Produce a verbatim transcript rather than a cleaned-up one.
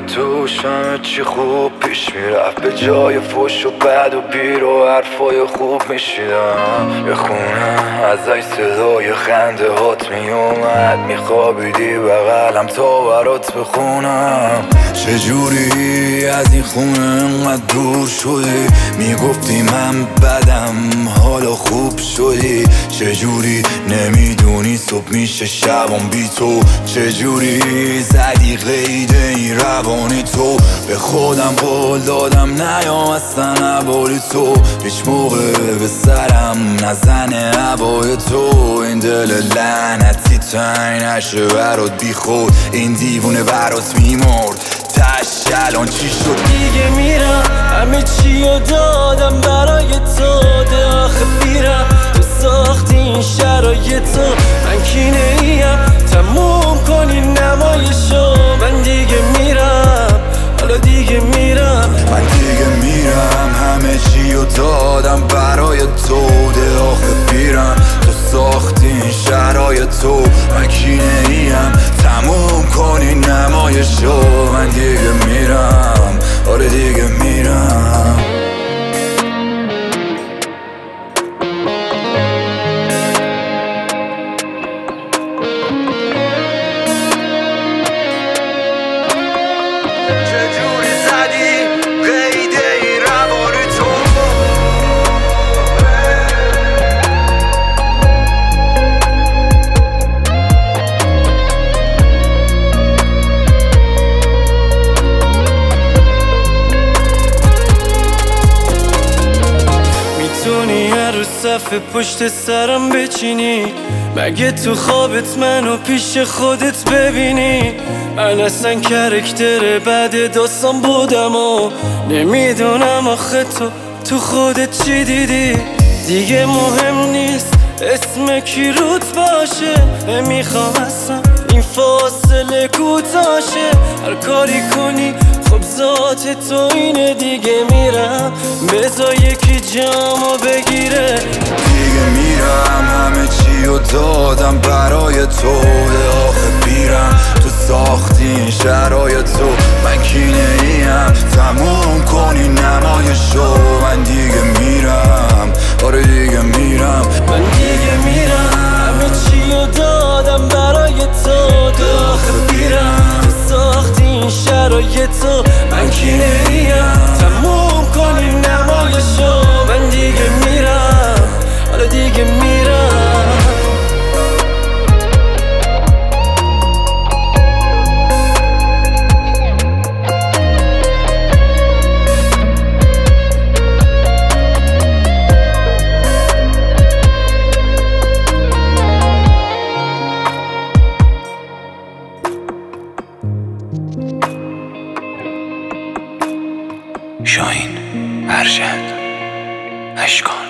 توش همه چی خوب پیش میرفت، به جای فش و بد و بیر و حرفای خوب میشیدم. یه خونه ازش صدای خنده هات میومد، میخوابیدی بغلم تا برات بخونم. چجوری از این خونه انقدر دور شدی؟ میگفتی من بدم حالا خوب شدی. چجوری نمیدونی صبح میشه شبم بی تو؟ چجوری زدی قید این روانی تو؟ به خودم قول دادم نیام اصلا عبال تو، هیچ موقع به سرم نزنه عبای تو. این دل لعنتی تنگ نشه برات بی خود، این دیوونه برات میمرد تش الان چی شد؟ دیگه میرم همه چیو دادم برای تو، ده آخه بیرم تو ساختی این شرایطو. من کی نیم تموم کنی نمایشو، من دیگه میرم حالا دیگه میرم. من دیگه میرم همه چیو دادم برای تو، ده آخه بیرم تو ساختی این شرایطو. من کی نیم تموم کنی نمایشو، من دیگه میرم آره دیگه میرم. چجوری زدی قید این روانی تو؟ میتونی هر روز صفحه پشت سرم بچینی؟ مگه تو خوابت منو پیش خودت ببینی؟ من اصلا کرکتر بعد داستان بودم و نمیدونم آخه تو تو خودت چی دیدی. دیگه مهم نیست اسم کی روت باشه، نمیخوام اصلا این فاصله کوتاشه. هر کاری کنی خب ذات تو اینه، دیگه میرم بذار یکی جامو بگیره. دیگه میرم همه چیو دادم برای تو، ده آخه بیرم تو ساختی این شرایطو. من کی نیم تموم کنی نمایشو، من دیگه میرم آره دیگه میرم. من دیگه میرم همه چیو دادم برای تو، ده آخه بیرم تو ساختی این شرایطو. من کی نیم تموم کنی نمایشو، من دیگه میرم حالا دیگه میرم. شاهین، ارشد، اشکان.